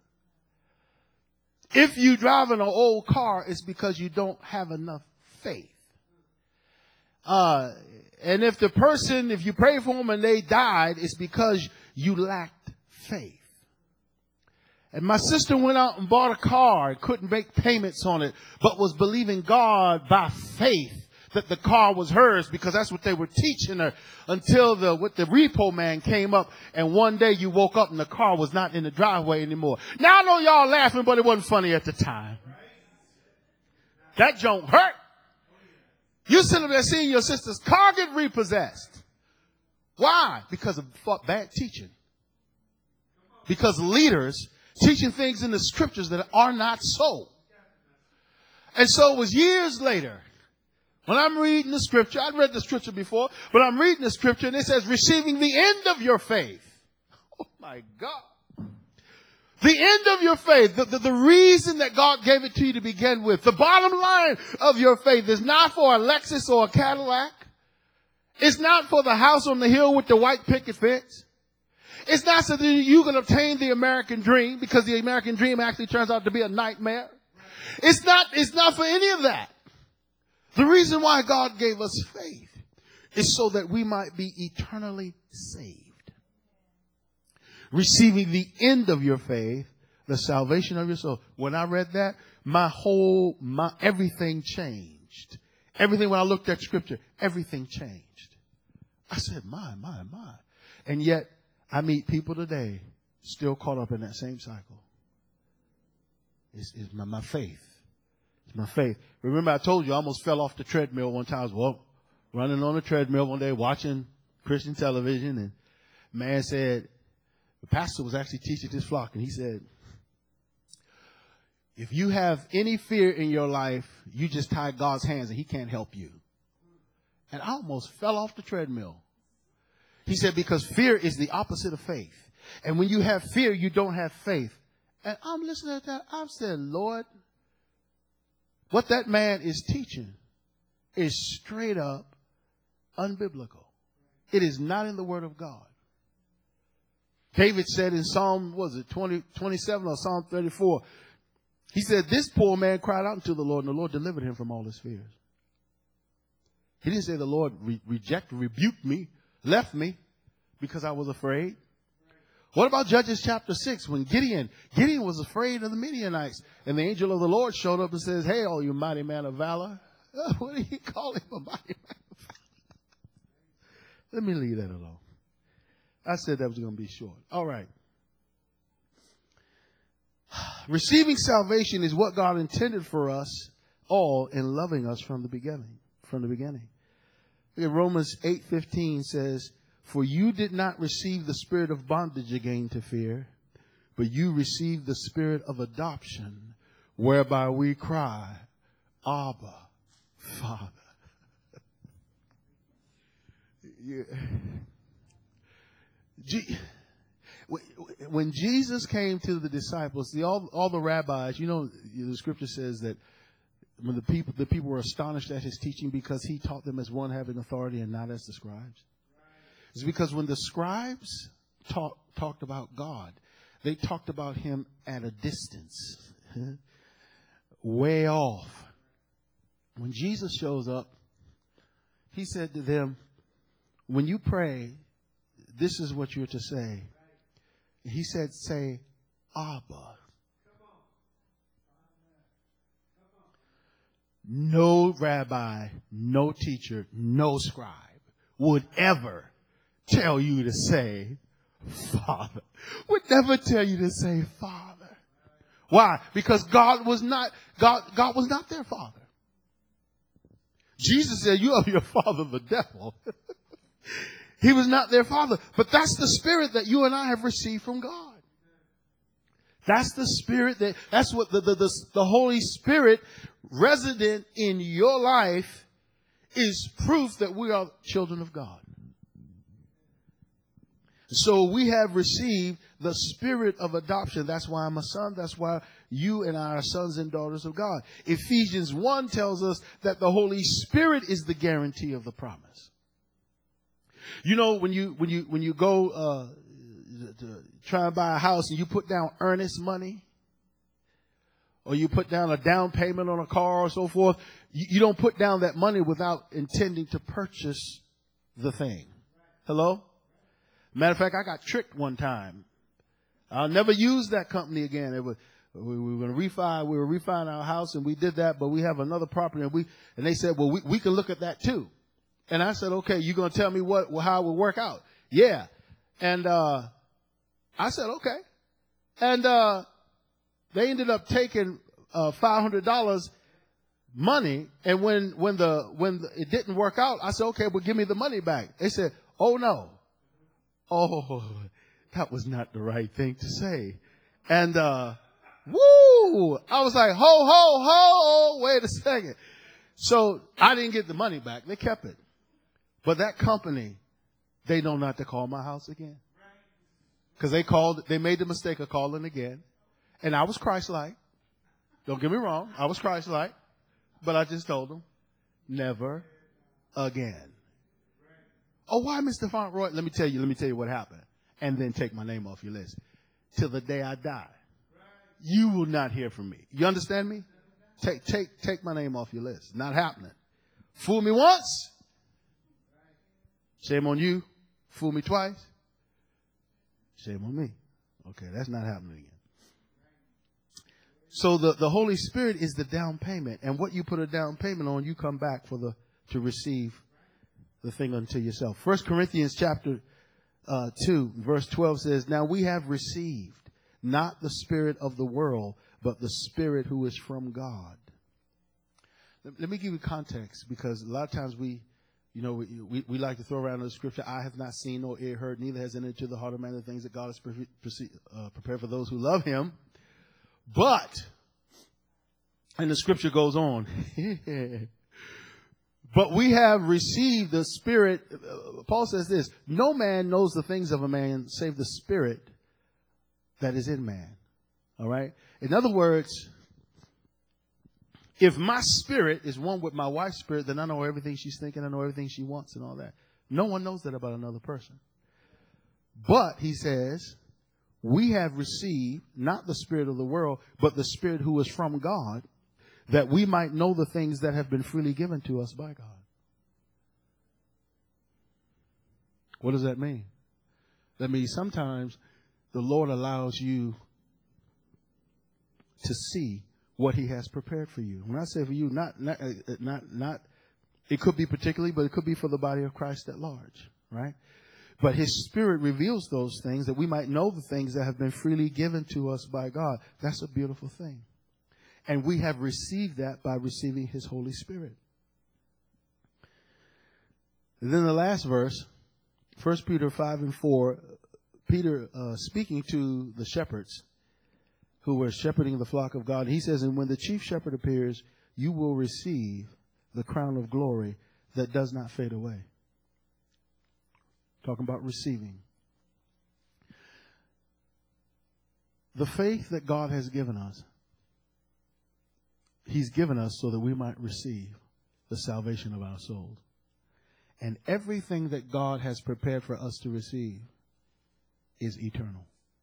If you drive in an old car, it's because you don't have enough faith. Uh, and if the person, if you pray for them and they died, it's because you lacked faith. And my sister went out and bought a car and couldn't make payments on it, but was believing God by faith that the car was hers, because that's what they were teaching her, until the what the repo man came up, and one day you woke up and the car was not in the driveway anymore. Now I know y'all laughing, but it wasn't funny at the time. That joke hurt. You sitting there seeing your sister's car get repossessed. Why? Because of bad teaching. Because leaders teaching things in the scriptures that are not so. And so it was years later, when I'm reading the scripture, I'd read the scripture before, but I'm reading the scripture and it says, receiving the end of your faith. Oh my God. The end of your faith, the, the, the reason that God gave it to you to begin with, the bottom line of your faith is not for a Lexus or a Cadillac. It's not for the house on the hill with the white picket fence. It's not so that you can obtain the American dream, because the American dream actually turns out to be a nightmare. It's not, it's not for any of that. The reason why God gave us faith is so that we might be eternally saved. Receiving the end of your faith, the salvation of your soul. When I read that, my whole, my, everything changed. Everything, when I looked at scripture, everything changed. I said, my, my, my. And yet, I meet people today still caught up in that same cycle. It's, it's my, my faith. It's my faith. Remember, I told you I almost fell off the treadmill one time. I was well, running on the treadmill one day, watching Christian television, and man said, the pastor was actually teaching this flock, and he said, if you have any fear in your life, you just tie God's hands and he can't help you. And I almost fell off the treadmill. He said, because fear is the opposite of faith. And when you have fear, you don't have faith. And I'm listening to that. I've said, Lord, what that man is teaching is straight up unbiblical. It is not in the word of God. David said in Psalm, was it twenty, twenty-seven or Psalm thirty-four, he said, this poor man cried out unto the Lord, and the Lord delivered him from all his fears. He didn't say the Lord re- rejected, rebuked me, left me because I was afraid. What about Judges chapter six, when Gideon, Gideon was afraid of the Midianites, and the angel of the Lord showed up and says, hey, all you mighty man of valor. What did he call him, a mighty man of valor? Let me leave that alone. I said that was going to be short. All right. Receiving salvation is what God intended for us all in loving us from the beginning. From the beginning. Look at Romans eight fifteen says, for you did not receive the spirit of bondage again to fear, but you received the spirit of adoption, whereby we cry, Abba, Father. Yeah. When Jesus came to the disciples, the, all, all the rabbis, you know, the scripture says that when the people, the people were astonished at his teaching because he taught them as one having authority and not as the scribes. It's because when the scribes talk, talked about God, they talked about him at a distance, way off. When Jesus shows up, he said to them, when you pray, this is what you're to say. He said, say, Abba. No rabbi, no teacher, no scribe would ever tell you to say, Father. Would never tell you to say, Father. Why? Because God was not, God, God was not their father. Jesus said, you are your father, the devil. He was not their father. But that's the spirit that you and I have received from God. That's the spirit that, that's what the, the, the, the Holy Spirit resident in your life is proof that we are children of God. So we have received the spirit of adoption. That's why I'm a son. That's why you and I are sons and daughters of God. Ephesians one tells us that the Holy Spirit is the guarantee of the promise. You know, when you when you when you go uh, to try and buy a house and you put down earnest money, or you put down a down payment on a car or so forth, you, you don't put down that money without intending to purchase the thing. Hello? Matter of fact, I got tricked one time. I'll never use that company again. It was, we were going to refi, we were refining our house, and we did that, but we have another property, and we and they said, well, we, we can look at that too. And I said, okay, you're going to tell me what how it will work out? Yeah. And uh, I said, okay. And uh, they ended up taking uh, five hundred dollars money, and when when the when the, it didn't work out, I said, okay, well, give me the money back. They said, oh no. Oh, that was not the right thing to say. And, uh, woo, I was like, ho, ho, ho, wait a second. So I didn't get the money back. They kept it. But that company, they know not to call my house again. Because they called, they made the mistake of calling again. And I was Christ-like. Don't get me wrong. I was Christ-like. But I just told them, never again. Oh, why, Mister Fauntleroy? Let me tell you, let me tell you what happened. And then take my name off your list. Till the day I die, you will not hear from me. You understand me? Take, take, take my name off your list. Not happening. Fool me once. Shame on you. Fool me twice. Shame on me. Okay, that's not happening again. So the, the Holy Spirit is the down payment. And what you put a down payment on, you come back for the, to receive the thing unto yourself. First Corinthians chapter uh, two, verse twelve says, now we have received not the spirit of the world, but the Spirit who is from God. Let, let me give you context, because a lot of times we, you know, we, we, we like to throw around the scripture, I have not seen nor ear heard, neither has entered into the heart of man the things that God has pre- pre- uh, prepared for those who love him. But, and the scripture goes on, but we have received the Spirit. Uh, Paul says this, no man knows the things of a man save the Spirit that is in man. All right. In other words, if my spirit is one with my wife's spirit, then I know everything she's thinking. I know everything she wants and all that. No one knows that about another person. But he says, we have received not the spirit of the world, but the Spirit who is from God, that we might know the things that have been freely given to us by God. What does that mean? That means sometimes the Lord allows you to see what he has prepared for you. When I say for you, not, not, not, not, it could be particularly, but it could be for the body of Christ at large, right? But his Spirit reveals those things that we might know the things that have been freely given to us by God. That's a beautiful thing. And we have received that by receiving his Holy Spirit. And then the last verse, First Peter five and four, Peter uh, speaking to the shepherds who were shepherding the flock of God. He says, and when the chief shepherd appears, you will receive the crown of glory that does not fade away. Talking about receiving. The faith that God has given us, he's given us so that we might receive the salvation of our souls. And everything that God has prepared for us to receive is eternal.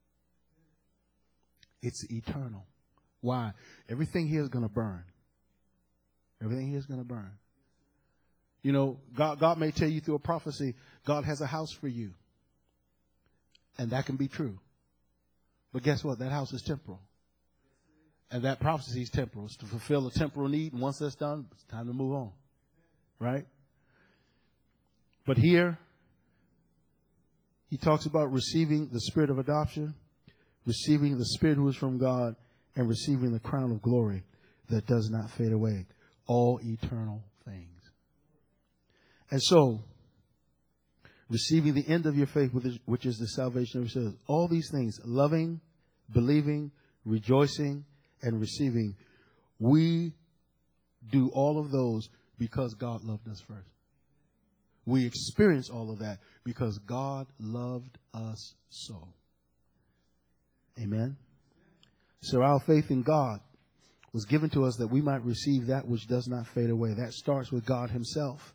It's eternal. Why? Everything here is going to burn. Everything here is going to burn. You know, God, God may tell you through a prophecy, God has a house for you. And that can be true. But guess what? That house is temporal. And that prophecy is temporal. It's to fulfill a temporal need. And once that's done, it's time to move on. Right? But here, he talks about receiving the spirit of adoption, receiving the Spirit who is from God, and receiving the crown of glory that does not fade away. All eternal things. And so, receiving the end of your faith, which is the salvation of yourselves. All these things, loving, believing, rejoicing, and receiving, we do all of those because God loved us first. We experience all of that because God loved us so. Amen. So our faith in God was given to us that we might receive that which does not fade away. That starts with God himself.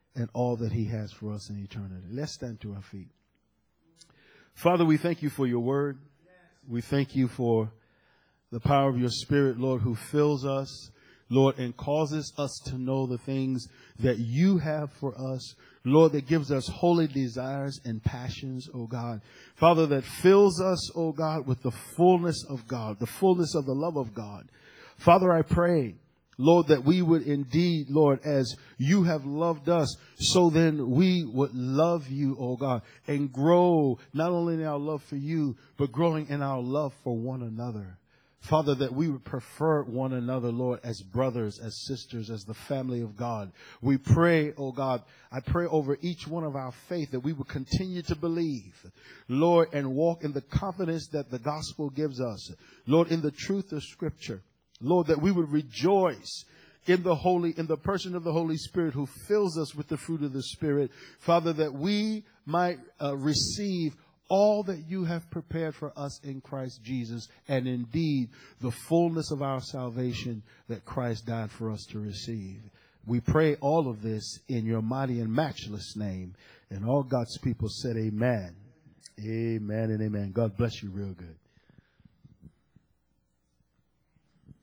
and all that he has for us in eternity. Let's stand to our feet. Father, we thank you for your word. We thank you for the power of your Spirit, Lord, who fills us, Lord, and causes us to know the things that you have for us. Lord, that gives us holy desires and passions, oh God. Father, that fills us, oh God, with the fullness of God, the fullness of the love of God. Father, I pray, Lord, that we would indeed, Lord, as you have loved us, so then we would love you, oh God, and grow not only in our love for you, but growing in our love for one another. Father, that we would prefer one another, Lord, as brothers, as sisters, as the family of God. We pray, oh God, I pray over each one of our faith that we would continue to believe, Lord, and walk in the confidence that the gospel gives us. Lord, in the truth of Scripture. Lord, that we would rejoice in the Holy, in the person of the Holy Spirit who fills us with the fruit of the Spirit. Father, that we might uh, receive all that you have prepared for us in Christ Jesus, and indeed the fullness of our salvation that Christ died for us to receive. We pray all of this in your mighty and matchless name. And all God's people said amen. Amen and amen. God bless you real good.